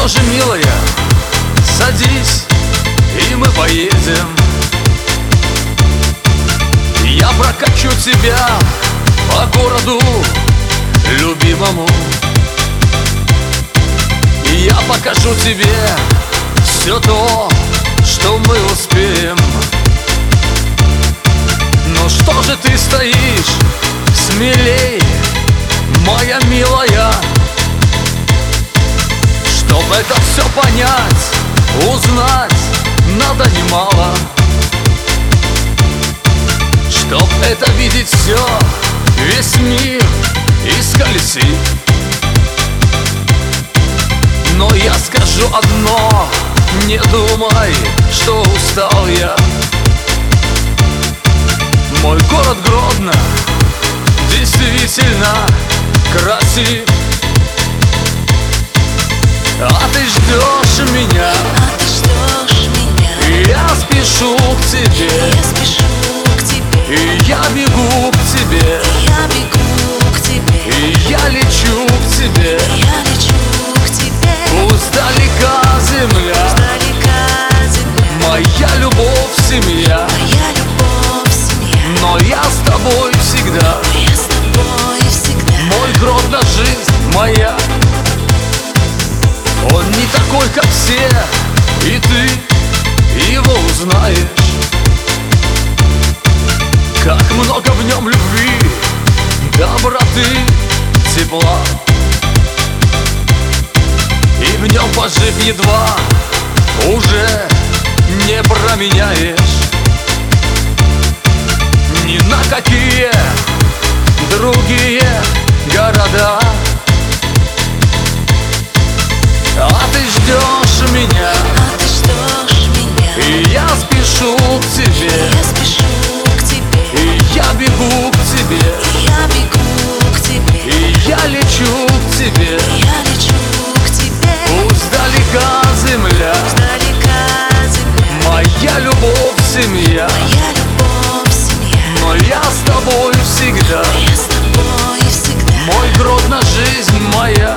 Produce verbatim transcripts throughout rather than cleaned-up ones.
что же, милая, садись, и мы поедем. Я прокачу тебя по городу любимому, и я покажу тебе все то, что мы успеем. Но что же ты стоишь? Смелей, моя милая. Чтоб это все понять, узнать надо немало. Чтоб это видеть все, весь мир исколесить. Но я скажу одно: не думай, что устал я. Мой город Гродно действительно красив. А ты ждешь меня, а ты ждешь меня. И я спешу к тебе, Я спешу к тебе, и я бегу к тебе, я бегу к тебе, и я лечу к тебе. я лечу к тебе. Пусть далека земля, Издалека земля, моя любовь, семья, моя любовь, семья. но я с тобой всегда. Я с тобой всегда. Мой Гродно, жизнь моя. Он не такой, как все, и ты его узнаешь. Как много в нем любви, доброты, тепла. И в нем, пожив едва, уже не променяешь ни на какие другие города. А ты ждешь меня, А ты ждешь меня, и я спешу к тебе, я спешу к тебе, и я бегу к тебе, я бегу к тебе, и я лечу к тебе. я лечу к тебе. Пусть далека земля, Издалека земля, моя любовь, семья, моя любовь, семья. но я с тобой всегда. Я с тобой всегда. Мой Гродно, жизнь моя.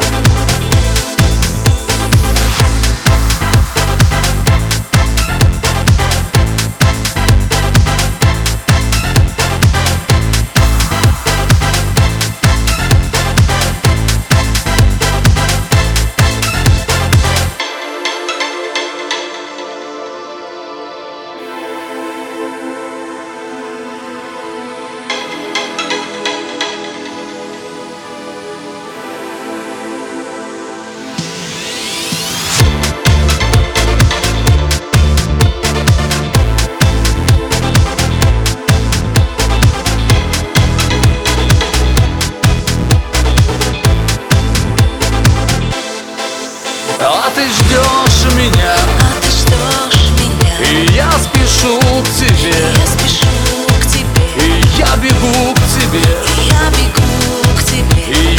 А ты ждешь меня, А ты ждешь меня, и я спешу к тебе, я спешу к тебе, и я бегу к тебе, я бегу к тебе, и